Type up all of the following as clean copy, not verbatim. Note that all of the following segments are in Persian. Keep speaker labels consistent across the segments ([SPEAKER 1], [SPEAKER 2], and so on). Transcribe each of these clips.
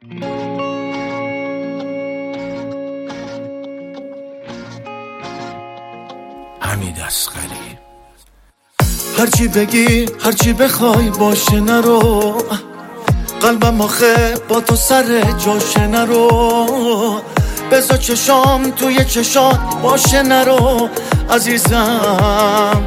[SPEAKER 1] حمید اصغری.
[SPEAKER 2] هرچی بگی هرچی بخوای باشه نرو، قلبم آخه با تو سر جاشه نرو، بذار چشام توی چشات باشه نرو. عزیزم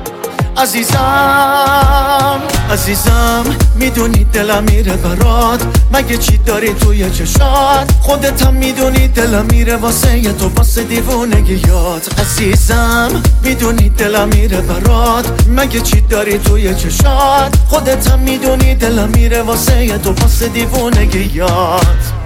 [SPEAKER 2] عزیزم عزیزم، میدونی دلم میره برات، مگه چی داری توی چشات؟ خودت هم میدونی دلم میره واسه تو، واسه دیوونگیات. عزیزم میدونی دلم میره برات، مگه چی داری توی چشات؟ خودت هم میدونی دلم میره واسه تو، واسه دیوونگیات.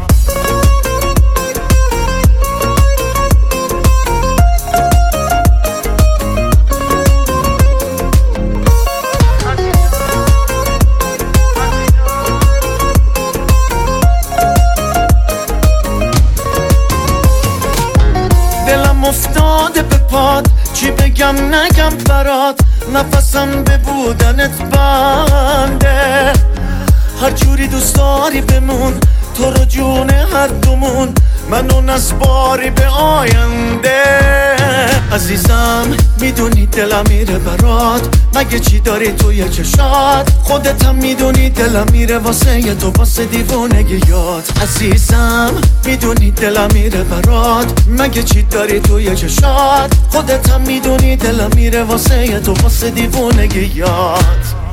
[SPEAKER 2] دلم افتاده به پاد، چی بگم نگم برات، نفسم به بودنت بنده. هر جوری دوست داری بمون، تو رو جون هر دومون، منو نسپاری به آینده. عزیزم میدونی دلم میره برات، مگه چی داری توی چشات؟ خودت هم میدونی دلم میره واسه تو، واسه دیوونگیات. عزیزم میدونی دلم میره برات، مگه چی داری توی چشات؟ خودت هم میدونی دلم میره واسه تو، واسه دیوونگیات.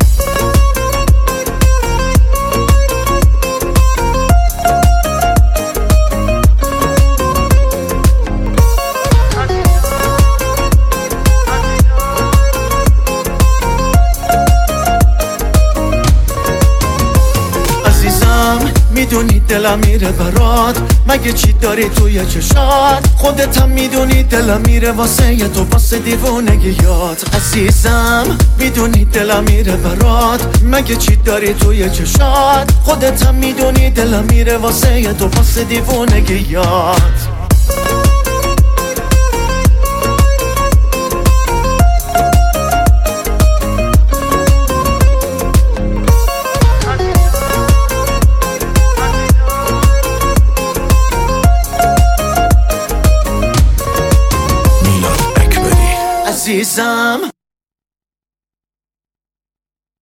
[SPEAKER 2] میدونی دلم میره برات، مگه چی داری توی چشات؟ خودت هم میدونی دلم میره واسه تو، واسه دیوونگیات. عزیزم میدونی دلم میره برات، مگه چی داری توی چشات؟ خودت هم میدونی دلم میره واسه تو، واسه دیوونگیات. عزیزم